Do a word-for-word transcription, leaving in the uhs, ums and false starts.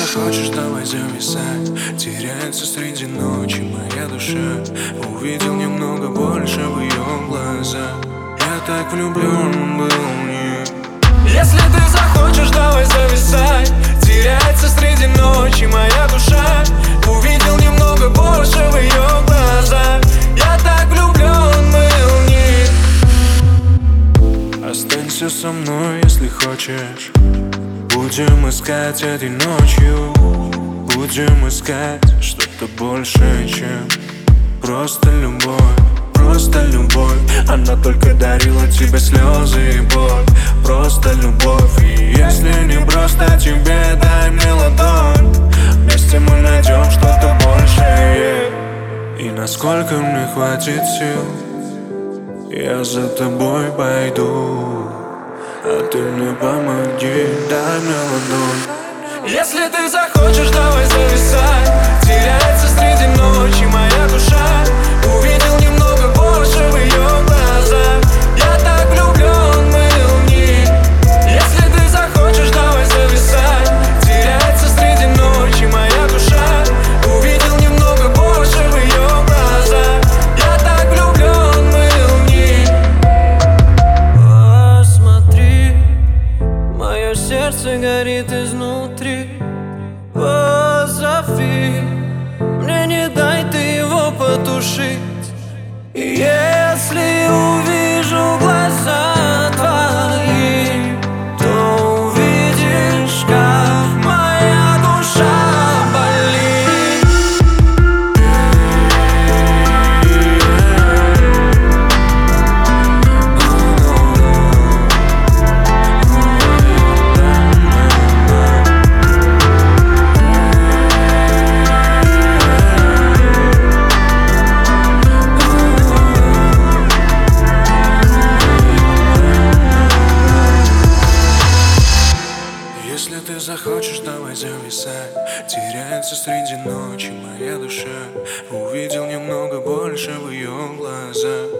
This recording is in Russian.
захочешь, давай зависать. Теряется среди ночи моя душа. Увидел немного больше в ее глазах. Я так влюблен был в нее. Если ты захочешь, давай зависать. Теряется среди ночи моя душа. Увидел немного больше в ее глазах. Я так влюблен был в них. Останься со мной, если хочешь. Будем искать этой ночью. Будем искать что-то большее, чем просто любовь. Просто любовь. Она только дарила тебе слезы и боль. Просто любовь. И если не просто тебе, дай мне ладонь. Вместе мы найдем что-то большее. И насколько мне хватит сил, я за тобой пойду. А ты мне помоги, дай мне ладонь. Если ты захочешь, давай зависать. Теряется среди ночи моя душа. Увидел немного больше в ее глазах. Я так влюблен был в них. Если ты захочешь, давай зависать. Теряется среди ночи моя душа. Увидел немного больше в ее глазах. Я так влюблен был в них. Посмотри, мое сердце горит изнутри. Позови, мне не дай ты его потушить. И если увижу глаза твои, то увидишь, как моя душа болит. Если ты захочешь, давай зависать. Теряется среди ночи моя душа. Увидел немного больше в ее глазах.